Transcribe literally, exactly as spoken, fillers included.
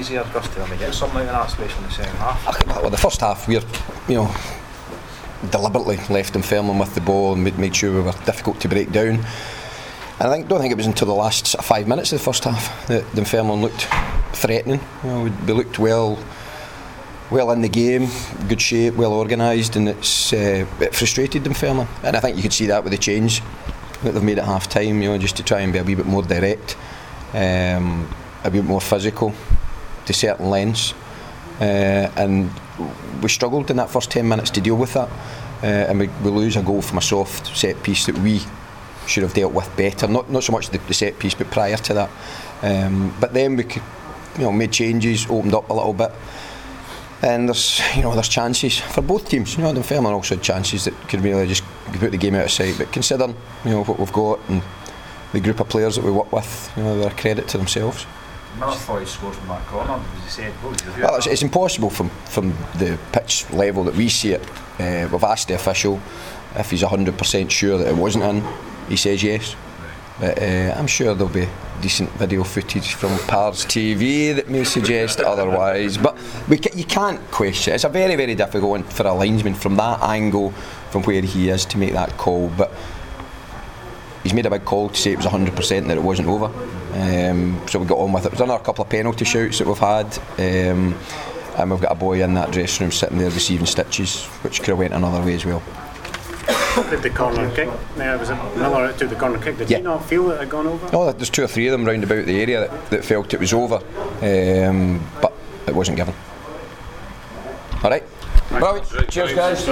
easier, Gusty, when we get something out of that, especially in the second half? Well, the first half, we're, you know, deliberately left Dunfermline with the ball and made, made sure we were difficult to break down. And I think, don't think it was until the last sort of five minutes of the first half that Dunfermline looked threatening. You know, we, we looked well, well in the game, good shape, well organised, and it's uh, it frustrated Dunfermline. And I think you could see that with the change that they've made at half time. You know, just to try and be a wee bit more direct, um, a wee bit more physical to certain lengths, uh, and we struggled in that first ten minutes to deal with that, uh, and we, we lose a goal from a soft set piece that we should have dealt with better. Not not so much the, the set piece, but prior to that. Um, but then we could, you know, made changes, opened up a little bit, and there's, you know, there's chances for both teams. You know, Dunfermline also had chances that could really just put the game out of sight. But considering, you know, what we've got and the group of players that we work with, you know, they're a credit to themselves. I thought he scored from that corner, as you said. What was your view? Well, it's, it's impossible from, from the pitch level that we see it. Uh, we've asked the official if he's one hundred percent sure that it wasn't in. He says yes. But uh, I'm sure there'll be decent video footage from Pars T V that may suggest otherwise. But we ca- you can't question it. It's a very, very difficult one for a linesman from that angle, from where he is, to make that call. But he's made a big call to say it was one hundred percent that it wasn't over. Um, so we got on with it. We've done a couple of penalty shouts that we've had, um, and we've got a boy in that dressing room sitting there receiving stitches, which could have went another way as well. Did the corner kick? Yeah, was it Miller that took the corner kick? Did yeah. he not feel that it had gone over? Oh, there's two or three of them round about the area that, that felt it was over, um, but it wasn't given. All right. Right. Cheers, guys.